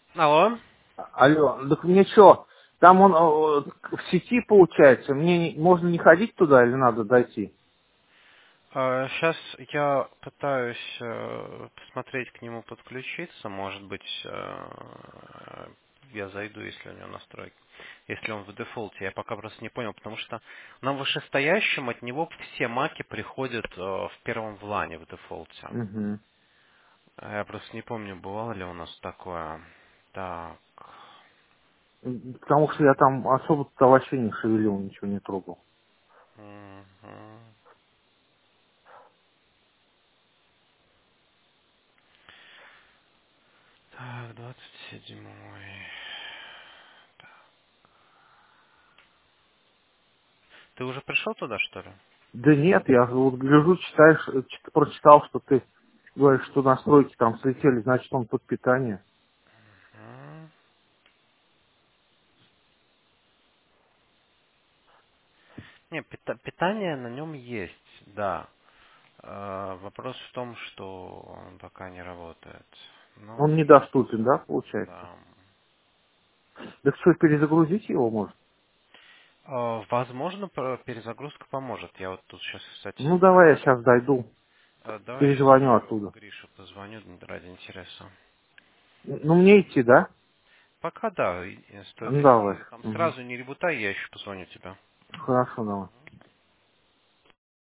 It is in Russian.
Алло. Алло, так мне что, там он в сети получается, можно не ходить туда или надо дойти? Сейчас я пытаюсь посмотреть к нему подключиться. Может быть, я зайду, если у него настройки. Если он в дефолте. Я пока просто не понял, потому что на вышестоящем от него все маки приходят в первом влане в дефолте. Угу. Я просто не помню, бывало ли у нас такое. Так. Потому что я там особо-то вообще не шевелил, ничего не трогал. Мгм. Так, 27-й. Ты уже пришел туда, что ли? Да нет, я вот гляжу, читаешь, прочитал, что ты говоришь, что настройки там слетели, значит он под питание. М. Не, питание на нем есть, да. Вопрос в том, что он пока не работает. Он Ну, недоступен, да, получается? да. Так что, перезагрузить его может? Возможно, перезагрузка поможет. Я вот тут сейчас, кстати, Ну давай я сейчас дойду, давай сейчас перезвоню еще оттуда. Грише позвоню ради интереса. Ну мне идти, да? Пока да, стоит Ну давай. идти. Там Мгм. сразу не ребутай, я еще позвоню тебе. Хорошо, давай.